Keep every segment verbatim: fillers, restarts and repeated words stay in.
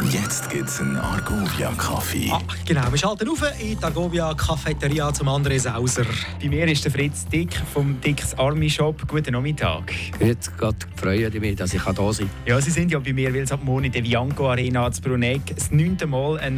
Jetzt gibt's einen Argovia-Kaffee. Ah, genau, wir schalten auf in die Argovia-Cafeteria zum André Sauser. Bei mir ist der Fritz Dick vom Dicks Army Shop. Guten Nachmittag. Grüß Gott, freue mich, dass ich da sein kann. Ja, Sie sind ja bei mir, weil es ab morgen in der Bianco Arena zu Bruneck das neunte Mal eine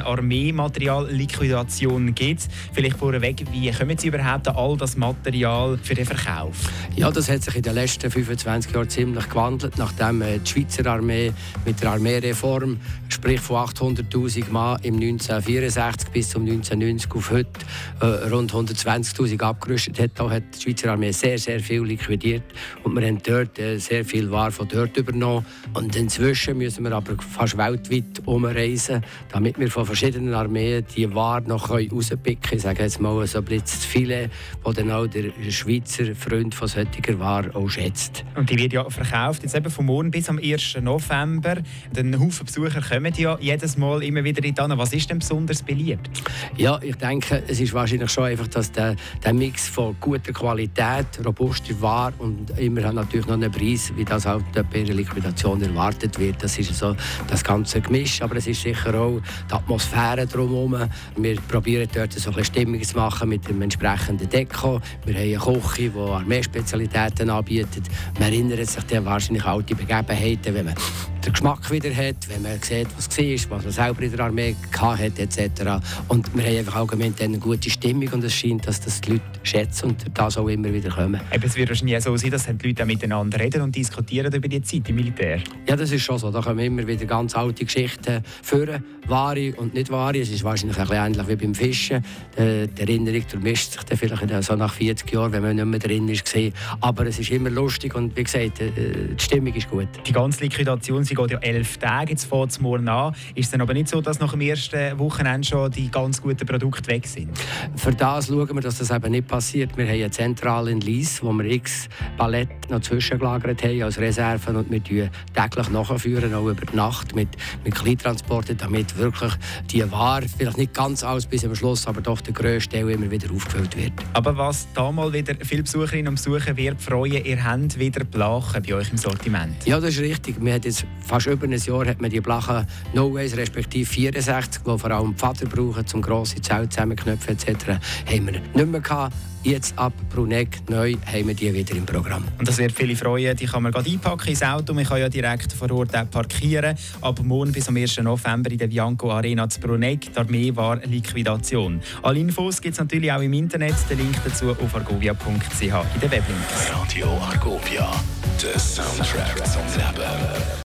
Armeematerial-Liquidation gibt. Vielleicht vorweg, wie kommen Sie überhaupt an all das Material für den Verkauf? Ja, das hat sich in den letzten fünfundzwanzig Jahren ziemlich gewandelt, nachdem die Schweizer Armee mit der Armeereform, sprich von achthunderttausend Mann im neunzehnhundertvierundsechzig bis zum neunzehnhundertneunzig auf heute äh, rund hundertzwanzigtausend abgerüstet hat. Da hat die Schweizer Armee sehr, sehr viel liquidiert und wir haben dort äh, sehr viel Ware von dort übernommen. Und inzwischen müssen wir aber fast weltweit umreisen, damit wir von verschiedenen Armeen die Ware noch rauspicken können. Ich sage jetzt mal so ein bisschen viele, die dann auch der Schweizer Freund von solcher Ware auch schätzt. Und die wird ja verkauft, jetzt eben von morgen bis am ersten November. Ein Haufen Besucher kommen ja jedes Mal immer wieder in die. Was ist denn besonders beliebt? Ja, ich denke, es ist wahrscheinlich schon einfach, dass der, der Mix von guter Qualität, robuster Ware und immer natürlich noch einen Preis, wie das auch bei der Liquidation erwartet wird. Das ist so das ganze Gemisch, aber es ist sicher auch die Atmosphäre drumherum. Wir probieren dort so ein bisschen Stimmung zu machen mit dem entsprechenden Deko. Wir haben eine Küche, die Armeespezialitäten anbietet. Man erinnert sich dann wahrscheinlich an alte Begebenheiten, wenn man den Geschmack wieder hat, wenn man sieht, was war, was man selber in der Armee hatte, et cetera. Und wir haben einfach allgemein eine gute Stimmung und es scheint, dass das die Leute schätzen und das auch immer wieder kommen. Eben, es wird wahrscheinlich so sein, dass die Leute auch miteinander reden und diskutieren über die Zeit im Militär. Ja, das ist schon so. Da kommen immer wieder ganz alte Geschichten führen, wahre und nicht wahre. Es ist wahrscheinlich ein bisschen ähnlich wie beim Fischen. Die Erinnerung durchmischt sich dann vielleicht so nach vierzig Jahren, wenn man nicht mehr drin ist. Aber es ist immer lustig und wie gesagt, die Stimmung ist gut. Die ganze Liquidation, sie geht ja elf Tage, jetzt fängt es morgen an. Ist es dann aber nicht so, dass nach dem ersten Wochenende schon die ganz guten Produkte weg sind? Für das schauen wir, dass das eben nicht passiert. Wir haben eine Zentrale in Lyss, wo wir x Paletten noch zwischengelagert haben als Reserven und wir führen täglich nachführen, auch über die Nacht mit, mit Kleintransporten, damit wirklich die Ware, vielleicht nicht ganz alles bis zum Schluss, aber doch der grösste Teil immer wieder aufgefüllt wird. Aber was da mal wieder viele Besucherinnen und Besucher wird freuen, ihr habt wieder Blachen bei euch im Sortiment. Ja, das ist richtig. Wir haben jetzt fast über ein Jahr hat man die Blachen No Ways respektive vierundsechzig, die vor allem die Vater brauchen, zum grosse Zelt zusammenknöpfen et cetera, haben wir nicht mehr gehabt. Jetzt ab Bruneck neu haben wir die wieder im Programm. Und das wird viele freuen. Die kann man gerade einpacken ins Auto. Man kann ja direkt vor Ort auch parkieren. Ab morgen bis am ersten November in der Bianco Arena zu Bruneck. Die Armee war Liquidation. Alle Infos gibt es natürlich auch im Internet. Den Link dazu auf argovia punkt c h in den Weblinks. Radio Argovia, der Soundtrack zum Leben.